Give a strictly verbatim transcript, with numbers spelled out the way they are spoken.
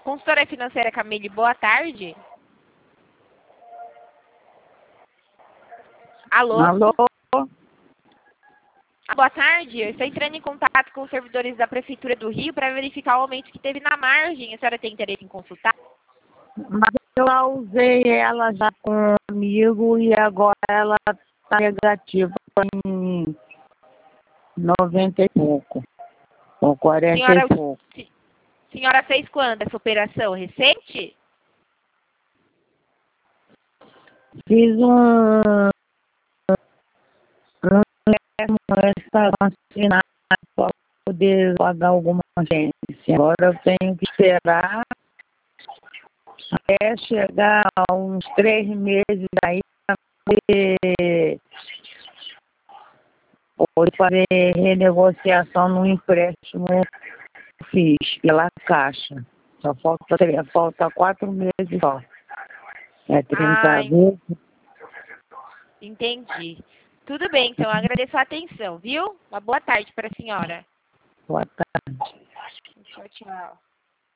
Consultora financeira Camille, boa tarde. Alô? Alô? Boa tarde. Eu estou entrando em contato com os servidores da Prefeitura do Rio para verificar o aumento que teve na margem. A senhora tem interesse em consultar? Mas eu já usei ela já comigo e agora ela está negativa em noventa e pouco. Ou quarenta Senhora, e pouco. senhora fez quando essa operação? Recente? Fiz um, um essa assinada para poder pagar alguma agência. Agora eu tenho que esperar até chegar a uns três meses aí para poder, poder fazer renegociação no empréstimo que eu fiz pela Caixa. Só falta, falta quatro meses só. É trinta Ah, agosto. entendi. Tudo bem, então. Eu agradeço a atenção, viu? Uma boa tarde para a senhora. Boa tarde. Tchau, tchau.